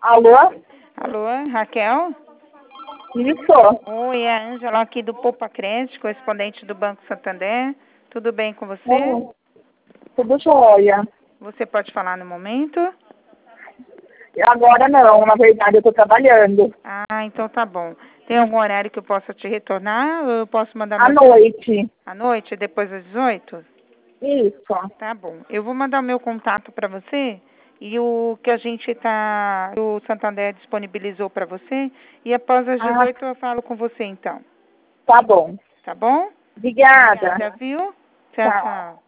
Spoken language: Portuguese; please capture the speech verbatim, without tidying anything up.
Alô? Alô, Raquel? Isso. Oi, é a Ângela aqui do Poupa Crédito, correspondente do Banco Santander. Tudo bem com você? Hum, tudo jóia. Você pode falar no momento? Agora não, na verdade eu tô trabalhando. Ah, então tá bom. Tem algum horário que eu possa te retornar ou eu posso mandar À meu... noite. À noite, depois das dezoito? Isso. Tá bom. Eu vou mandar o meu contato para você e o que a gente tá... o Santander disponibilizou para você e após as Ah, dezoito eu falo com você então. tá bom. Tá bom? Obrigada. Obrigada, viu? Tchau, Tchau. tchau.